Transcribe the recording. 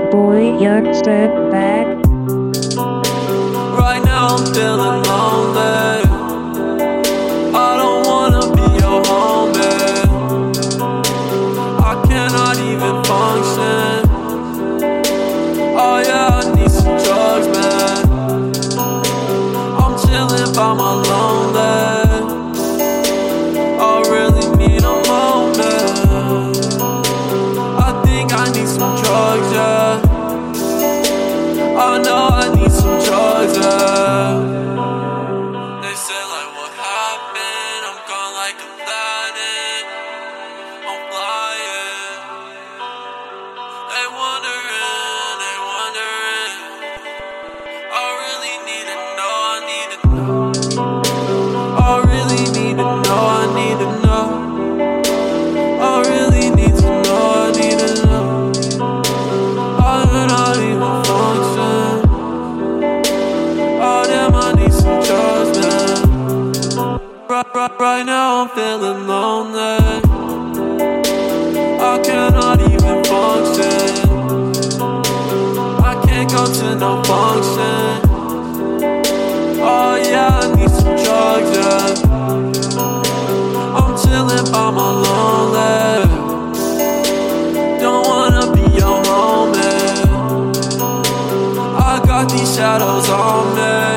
boy, you're set back. Right now I'm feeling lonely. I don't wanna be your homie. I cannot even function. Oh yeah, I need some drugs, man. I'm chilling by my lonely. I really need a moment. I think I need some drugs, yeah. I know I need some drugs, yeah. They say like, what happened? I'm gone like Aladdin. I'm flying. They wondering, they wondering. I really need to know, I need to know. I really need to know, I need to know. I really need to know, I need to know. I cannot even function. Oh damn, I need some drugs, man. Right now I'm feeling lonely. I cannot even function. I can't go to no function. Oh yeah, I need some drugs, yeah. I'm chilling by my lonely. Don't wanna be your homie. I got these shadows on me.